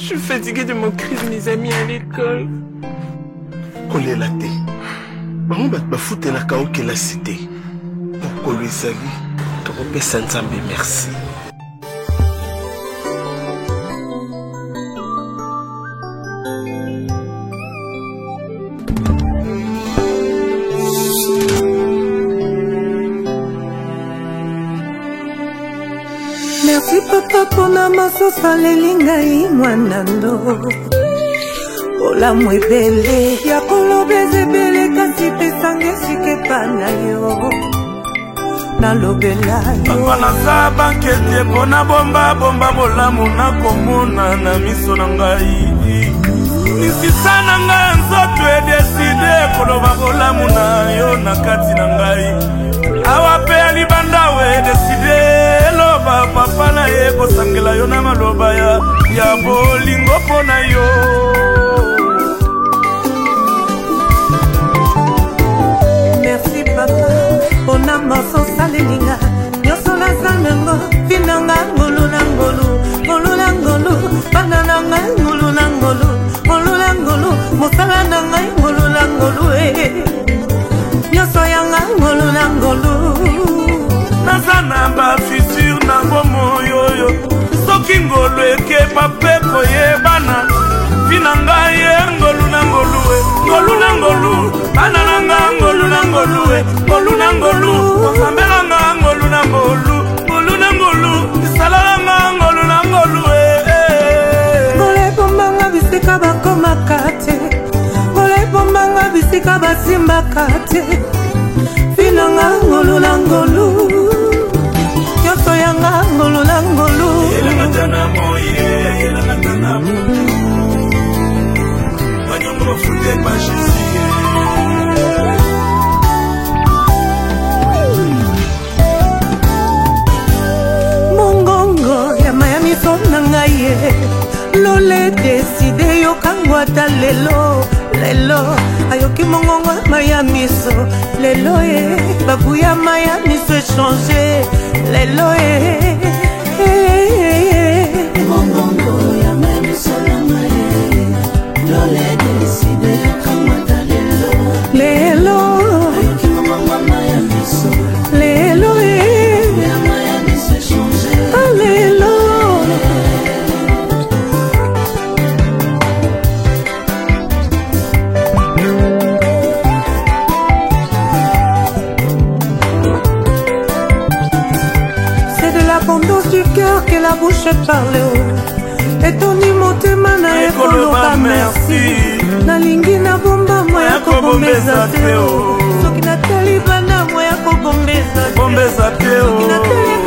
suis fatiguée de mon cri de mes amis à l'école. On est laté. On va foutre la chaos que la cité. Pour qu'on lui salue. Trop Sanzambe, merci. Merci papa pona masosa lelingai mwanando Ola mwebele ya kolobeze bele kasi pesange sikepa na yo Nalobela yo Papa naza bankete pona bomba bolamu nakomona na miso na ngai Nisisa na ngai nzoto edeside koloba bolamu na yo na kati na ngai Awa pe alibanda we deside Papa na ye kosangela yo na maloba ya bolingo pona yo Merci papa pona maso salelinga nyoso na zanango finanga ngulu na ngulu ngulu na ngulu banana nga ngulu na ngulu ngulu na ngulu mosala na nga ngulu na ngulu nyoso yanga ngulu na ngulu Nazana ba futur na ngomo yoyo Soki ngolo eke pape koyebana Vinanga ye ngolu na ngolu Ngolu na ngolu Bana nanga ngolu na ngolu Ngolu na ngolu Wakambela nga ngolu na ngolu Ngolu na ngolu Isala nga ngolu na ngolu Ngole bombanga bisika bakoma kate Ngole bombanga bisika basimba kate Vinanga ngolu na ngolu Yoto yanga ngolu na ngolu Yela natana moye Yela natana moye Manyongo fute bashisi Mongongo ya Miami sona ngaye Lole deside yo kangwata lelo Lelo ayoki mongongo ya Miami so Lelo babu ya Miami se changer Lelo Mongongo ya Miami sona ngaye Lole deside yo kangwata lelo Lelo ayoki mongongo ya Miami so Lelo ya Miami se changer Lelo du cœur que la bouche parle et ton imotema na ekoloba merci nalingi na bomba moya kobombeza te soki natali bana moya kobombeza te soki natali